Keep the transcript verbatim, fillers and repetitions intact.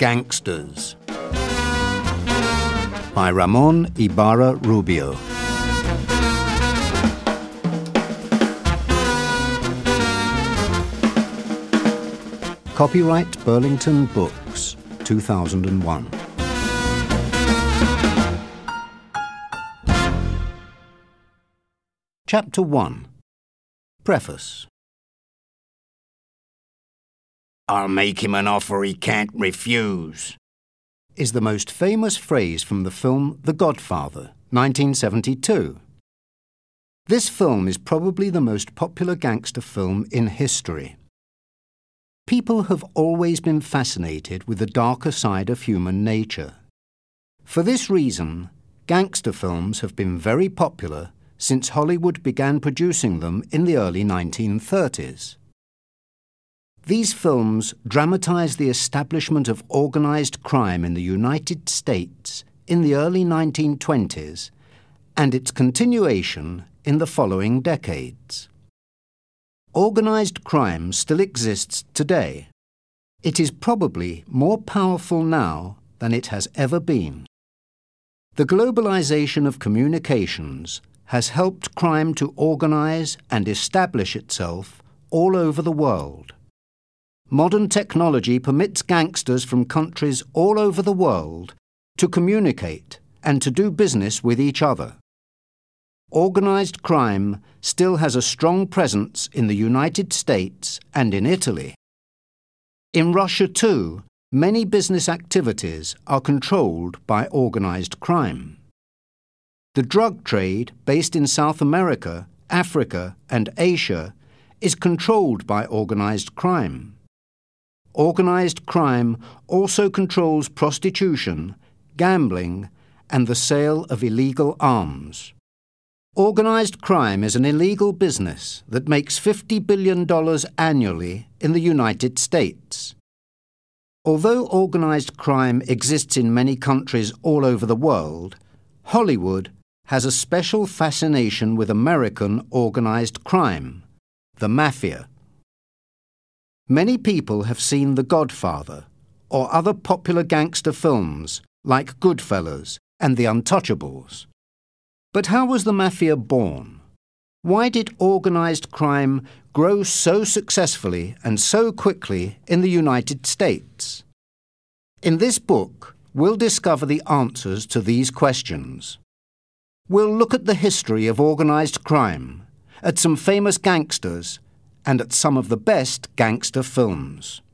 Gangsters by Ramon Ibarra Rubio. Copyright Burlington Books, two thousand one. Chapter one. Preface. "I'll make him an offer he can't refuse," is the most famous phrase from the film The Godfather, nineteen seventy-two. This film is probably the most popular gangster film in history. People have always been fascinated with the darker side of human nature. For this reason, gangster films have been very popular since Hollywood began producing them in the early nineteen thirties. These films dramatize the establishment of organized crime in the United States in the early nineteen twenties and its continuation in the following decades. Organized crime still exists today. It is probably more powerful now than it has ever been. The globalization of communications has helped crime to organize and establish itself all over the world. Modern technology permits gangsters from countries all over the world to communicate and to do business with each other. Organized crime still has a strong presence in the United States and in Italy. In Russia, too, many business activities are controlled by organized crime. The drug trade, based in South America, Africa, and Asia, is controlled by organized crime. Organized crime also controls prostitution, gambling, and the sale of illegal arms. Organized crime is an illegal business that makes fifty billion dollars annually in the United States. Although organized crime exists in many countries all over the world, Hollywood has a special fascination with American organized crime, the mafia. Many people have seen The Godfather or other popular gangster films like Goodfellas and The Untouchables. But how was the mafia born? Why did organized crime grow so successfully and so quickly in the United States? In this book, we'll discover the answers to these questions. We'll look at the history of organized crime, at some famous gangsters, and at some of the best gangster films.